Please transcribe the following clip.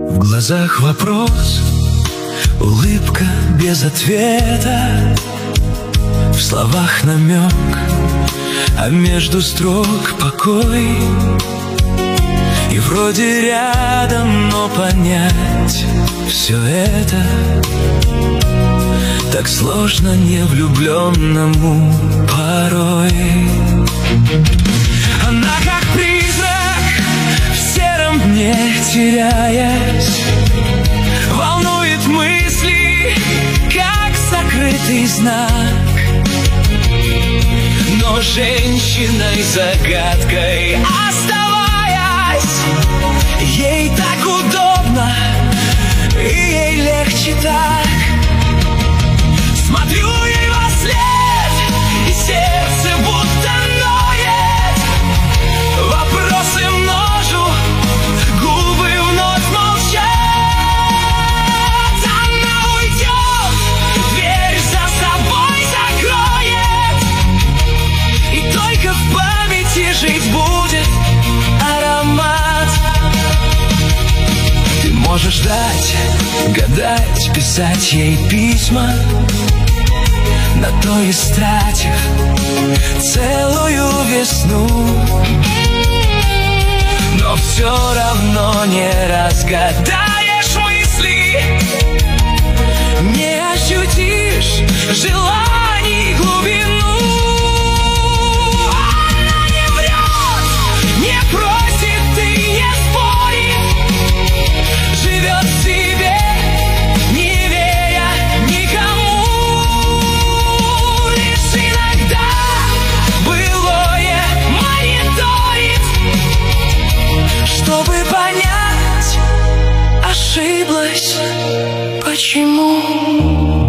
В глазах вопрос, улыбка без ответа, в словах намек, а между строк покой. И вроде рядом, но понять все это так сложно невлюбленному порой. Она как призрак, в сером дне теряясь, волнует мысли, как сокрытый знак. Но женщиной-загадкой оставаясь, ей так удобно, и ей легче так. Смотрю ей во след, и сердце будто ноет. Вопросы множу, губы вновь молчат. Она уйдет, дверь за собой закроет, и только в памяти жить будет аромат. Ты можешь ждать, гадать, писать ей письма, на то истратив целую весну, но все равно не разгадаешь мысли, не ощутишь желаний глубину. Она не врет, не просит и не спорит, живет в себе, не веря никому. Лишь иногда былое мониторит, чтобы понять, ошиблась почему.